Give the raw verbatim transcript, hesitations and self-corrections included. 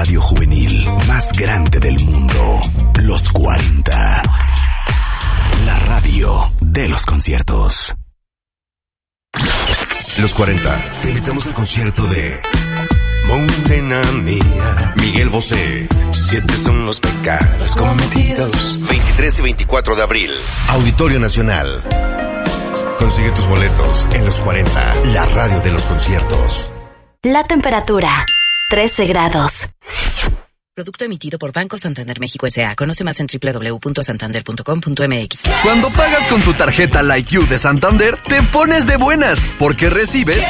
radio juvenil más grande del mundo. Los cuarenta. La radio de los conciertos. Los cuarenta. Te invitamos al concierto de Montena Mía, Miguel Bosé. Siete son los pecados cometidos. veintitrés y veinticuatro de abril. Auditorio Nacional. Consigue tus boletos en Los cuarenta, la radio de los conciertos. La temperatura, trece grados. Producto emitido por Banco Santander México S A. Conoce más en doble u doble u doble u punto santander punto com punto m x. Cuando pagas con tu tarjeta Like You de Santander, te pones de buenas, porque recibes